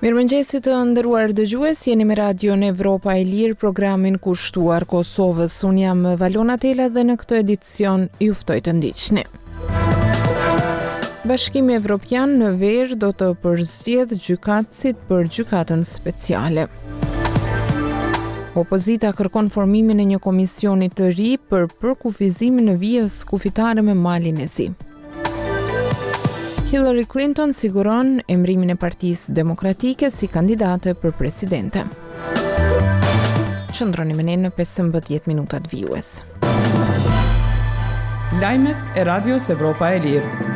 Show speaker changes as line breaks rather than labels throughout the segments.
Mirëmëngjesit të nderuar dëgjues, jeni me Radion Evropa e Lirë, programin kushtuar Kosovës. Unë jam Valona Tela dhe në këtë edicion ju ftoj të ndiqni. Bashkimi Evropian në verë do të përzgjedh gjykatësit për gjykatën speciale. Opozita kërkon formimin e një komisioni të ri për përkufizimin në vijës kufitare me Malin e Zi. Hillary Clinton siguron emrimin e Partisë Demokratike si kandidate për presidente. Qëndroni me ne në 15 minutat vijues.
Lajmet e Radios Evropa e Lirë.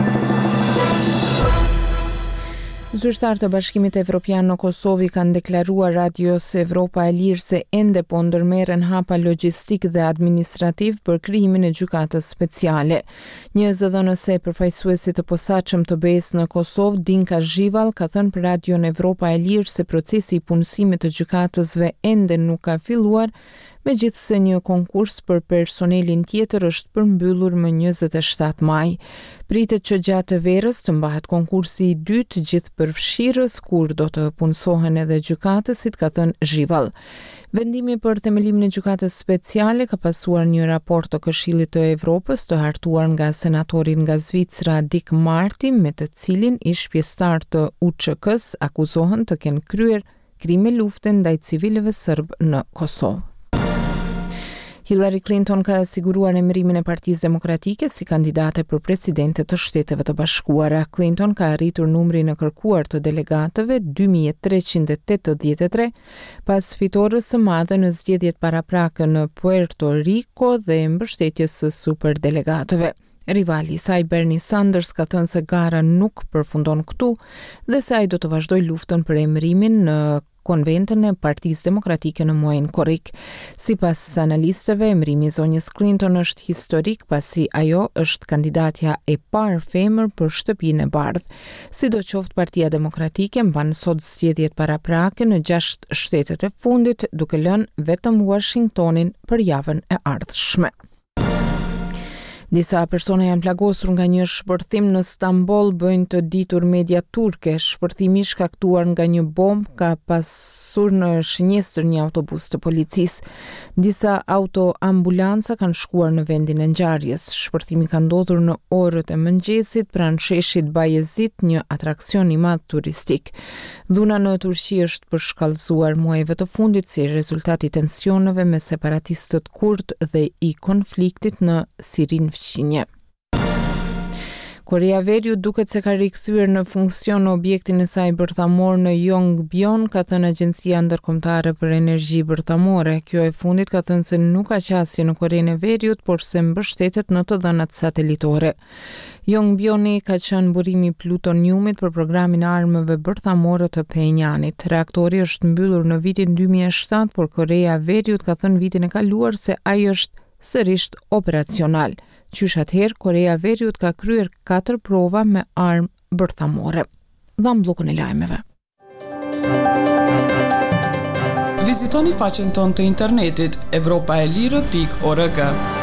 Zyrtarë të Bashkimit Evropian në Kosovë kanë deklaruar Radios Evropa e Lirë se ende po ndërmerren hapa logjistik dhe administrativ për krijimin e gjykatës speciale. Një zëdhënëse përfaqësuesi të posaçëm të BE-s në Kosovë, Dinka Zhival, ka thënë për Radion Evropa e Lirë se procesi i punësimit të gjykatësve ende nuk ka filluar, megjithse një konkurs për personelin tjetër është përmbyllur më 27 maj. Pritet që gjatë verës të mbahet konkursi i dytë gjithë përfshirës, kur do të punësohen edhe gjykatësit, ka thënë Zhival. Vendimi për themelimin e gjykatës speciale ka pasuar një raport të Këshillit të Evropës të hartuar nga senatorin nga Zvicra Dick Marty, me të cilin ish pjesëtar të UÇK-s akuzohen të kenë kryer krime lufte ndaj civilëve serb në Kosovë. Hillary Clinton ka siguruar emrimin e Partisë Demokratike si kandidate për presidente të Shteteve të Bashkuara. Clinton ka arritur numrin e kërkuar të delegatëve 2383 pas fitores së madhe në zgjedhjet paraprake në Puerto Rico dhe mbështetjes së superdelegatëve. Rivali i saj Bernie Sanders ka thënë se gara nuk përfundon këtu dhe se ai do të vazhdojë luftën për emrimin në konventën e Partisë Demokratike në muajin korrik. Sipas analistëve, emrimi i zonjës Clinton është historik pasi ajo është kandidatja e parë femër për shtëpinë e bardhë. Sidoqoftë, Partia Demokratike mban sot zgjedhjet paraprake në 6 shtetet e fundit, duke lënë vetëm Washingtonin për javën e ardhshme. Disa persona janë plagosur nga një shpërthim në Stamboll, bëjnë të ditur media turke. Shpërthimi i shkaktuar nga një bombë ka pasur në shënjestër një autobus të policisë. Disa autoambulanca kanë shkuar në vendin e ngjarjes. Shpërthimi ka ndodhur në orët e mëngjesit pranë sheshit Bayezid, një atraksion i madh turistik. Dhuna në Turqi është përshkallëzuar muajve të fundit si rezultat i tensioneve me separatistët kurd dhe i konfliktit në Sirinë. Korea Veriut duket se ka rikthyer në funksion objektin e saj bërthamor në Yongbyon, ka thënë Agjencia Ndërkombëtare për Energji Bërthamore. Kjo e fundit ka thënë se nuk ka qasje në Korenë e Veriut, por se mbështetet në të dhënat satelitore. Yongbyoni ka qenë burimi i plutoniumit për programin e armëve bërthamore të Pyonyanit. Reaktori është mbyllur në vitin 2007, por Korea Veriut ka thënë vitin e kaluar se ai është sërish operacional. Qysh atëherë, Korea Veriut ka kryer 4 prova me armë bërthamore. Dham bllokun e lajmeve.
Vizitoni faqen tonë të internetit evropaelire.org.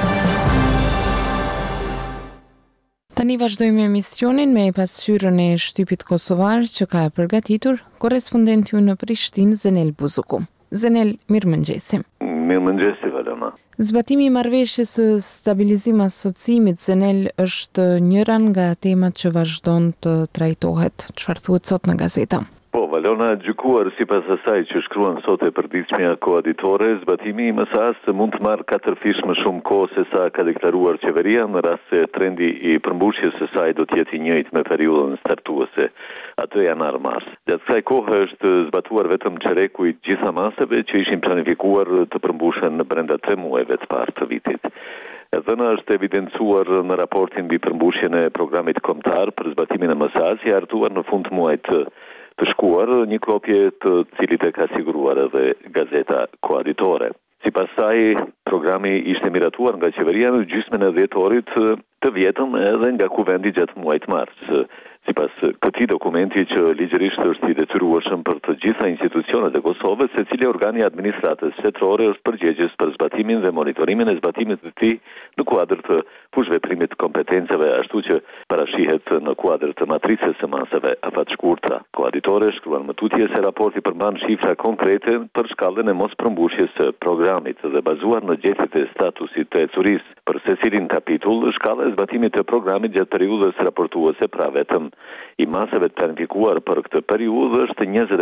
Tani vazhdojmë emisionin me pasqyrën e shtypit kosovar që ka përgatitur korrespondenti në Prishtinë, Zenel Buzuku. Zenel, mirëmëngjesim.
Mirëmëngjesi, Valona.
Zbatimi i marrëveshjes së stabilizim asociimit, Zenel, është njëra nga temat që vazhdon të trajtohet. Çfarë thuhet sot në gazeta?
Po, Valona, gjykuar sipas asaj që shkruan sot e përditshmja koaditore, zbatimi i MSA-s mund të marrë 4 fish më shumë kohë se sa ka deklaruar qeveria, në rast se trendi i përmbushjes së saj do të jetë i njëjtë me periudhën startuese, atë janar mars. Gjatë kësaj kohe është zbatuar vetëm çereku i gjitha masave që ishin planifikuar të përmbushen brenda 3 muajve të parë të vitit. Dhëna është evidencuar në raportin mbi përmbushjen e programit kombëtar për zbatimin e MSA-s, i hartuar në fund të muajit të shkuar, një kopje të cilit e ka siguruar edhe gazeta koaditore. Sipas saj, programi ishte miratuar nga qeveria në gjysmën e dhjetorit të vjetën edhe nga kuvendi gjatë muajit mars. Sipas këtij dokumenti që ligjërisht është I detyrueshëm për të gjitha institucionet e Kosovës, secili organi I administratës shtetërore është përgjegjës për zbatimin dhe monitorimin e zbatimit të tij në kuadër të fushveprimit të kompetencave, ashtu që parashihet në kuadër të matricës së masave afatshkurtra. Koaditore shkruan më tutje se raporti përmban shifra konkrete për shkallën e mospërmbushjes së programit dhe bazuar në gjetjet e statusit të ecurisë. Për secilin kapitull, shkalla e zbatimit të programit gjatë periudhës raportuese pra vetëm I masave të planifikuar për këtë periudhë është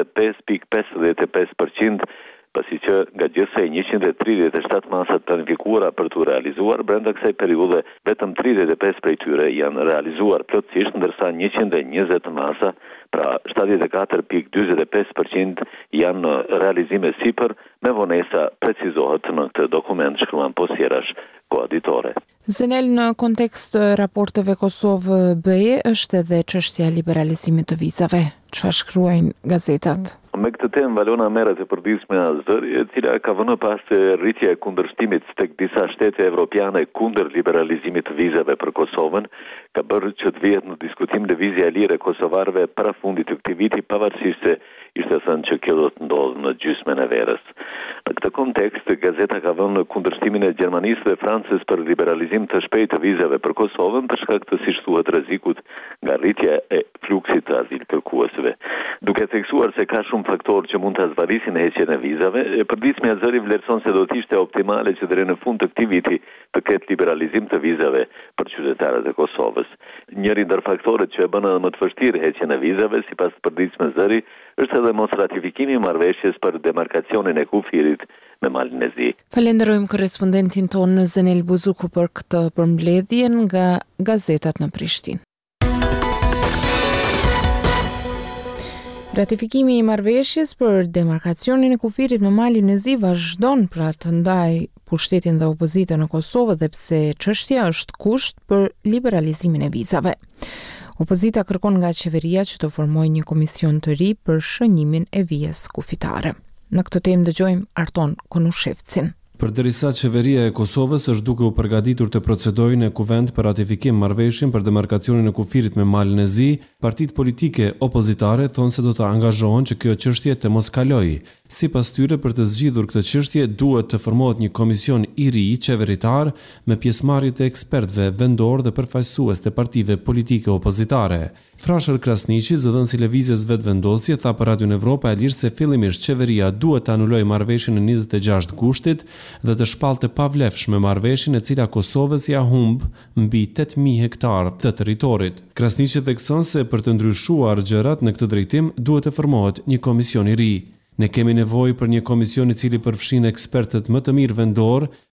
25.55%, pasi që nga gjithsej 137 masat planifikuara për të realizuar brenda kësaj periudhe, vetëm 35 prej tyre janë realizuar plotësisht, ndërsa 120 masa, pra 74.45% janë në realizime sipër, me vonesa precizohet në këtë dokument, shkruan posjerash koaditore.
Zenel, në kontekst të raporteve Kosovë-BE është edhe çështja e liberalizimit të vizave. Çfarë shkruajnë gazetat?
Me këtë temë Valona merret e përditshme Azëri, e cila ka vënë pas të rritja e kundërshtimit tek disa shtete evropiane kundër liberalizimit të vizave për Kosovën, ka bërë që të vihet në diskutim lëvizja e lirë e kosovarëve para fundit të këtij viti, pavarësisht se ishte thënë që kjo do të ndodhë në gjysmën e verës. Në këtë kontekst, gazeta ka vënë në kundërshtimin e Gjermanisë dhe Francës për liberalizim të shpejtë të vizave për Kosovën për shkak të, siç thuhet, rrezikut nga rritja e fluksit të azilkërkuesve. Duke theksuar se ka shumë faktorë që mund të zvalisin heqjen e vizave, e përditshme Azëri vlerëson se do të ishte optimale që deri në fund të këtij viti të ketë liberalizim të vizave për qytetarët e Kosovës. Njëri ndër faktorët që e bën edhe më të vështirë heqjen e vizave, sipas të përditshme Azëri, është edhe mos ratifikimi I marrëveshjes për demarkacionin e kufirit me Malnezi.
Falenderojmë korrespondentin tonë Zenel Buzuku për këtë përmbledhje nga gazetat në Prishtinë. Ratifikimi I marrëveshjes për demarkacionin e kufirit me Malnezi vazhdon pra të ndaj pushtetin dhe opozitën në Kosovë, dhe pse çështja është kusht për liberalizimin e vizave. Opozita kërkon nga qeveria që të formojë një komision të ri për shënimin e vijës kufitare. Në këtë temë dëgjojmë Arton Konushevcin.
Përderisa qeveria e Kosovës është duke u përgatitur të procedojë në kuvent për ratifikim marrëveshjen për demarkacionin e kufirit me Malnezi, partitë politike opozitare thonë se do të angazhohen që kjo çështje të mos kalojë. Sipas tyre, për të zgjidhur këtë çështje duhet të formohet një komision I ri qeveritar me pjesëmarrje të ekspertëve vendor dhe përfaqësues të partive politike opozitare. Frashër Krasniqi, zëdhënësi I lëvizjes vetëvendosje, tha për Radio Evropa e Lirë se fillimisht qeveria duhet të anulojë marrëveshjen e 26 gushtit dhe të shpallte pavlefshme marrëveshjen e cila Kosovës ja humb mbi 8.000 hektar të territorit. Krasniqi thekson se për të ndryshuar gjërat në këtë drejtim duhet të formohet një komision I ri. Ne kemi nevojë për një komision I cili përfshin ekspertët më të mirë vendor